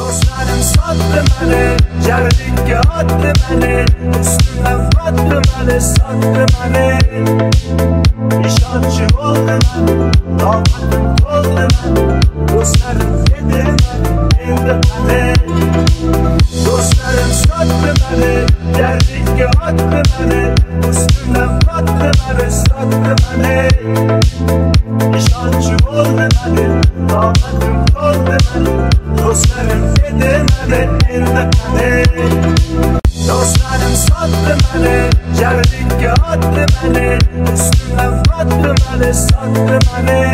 Dostlarım sattı beni, cevlikке attı beni, üstümden battı beni, sattı beni. İşancı oldu ben, dağıttım oldu ben, dostlarım dedi ben, indi beni. Dostlarım sattı beni, cevlikке attı beni, üstümden battı beni, sattı beni. İşancı oldu beni, dağıttım oldu ben, dostlarım dedi beni, indi beni. Dostlarım sattı beni, cevlikке attı beni, üstümden battı beni, sattı beni.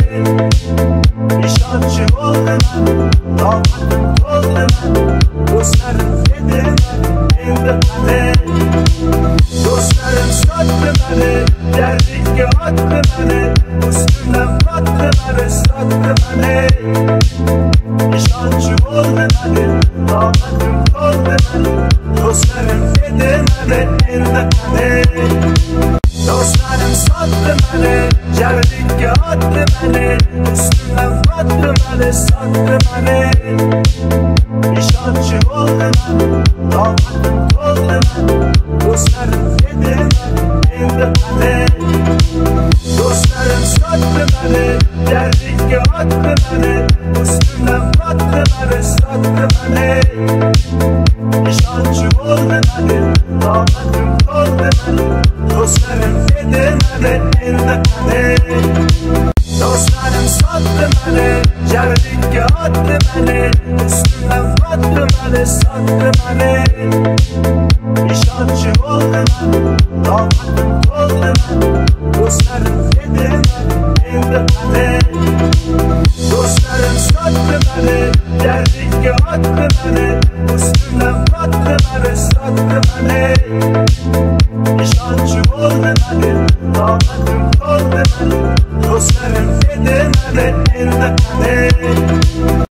İşancı oldu ben, dağıttım oldu ben, dostlarım dedi beni, indi beni. Dostlarım sattı beni, cevlikке attı beni, üstümden battı beni, sattı beni. İşancı oldu beni, dağıttım oldu ben, dostlarım dedi beni, indi beni. Dostlarım sattı beni, cevlikке attı beni, üstümden battı beni, sattı beni. İşancı oldu ben, dağıttım oldu ben, dostlarım dedi beni, indi beni. Dostlarım sattı beni, cevlikке attı beni, üstümden battı beni, sattı beni. İşancı oldu beni, dağıttım oldu ben, dostlarım dedi beni, indi beni. Dostlarım sattı beni, cevlikке attı beni, üstümden battı beni, sattı beni. İşancı oldu ben, dağıttım oldu ben, dostlarım dedi beni, indi beni. Dostlarım sattı beni, cevlikке attı beni, üstümden battı beni, sattı beni. İşancı oldu beni, dağıttım oldu ben, dostlarım dedi beni, indi beni.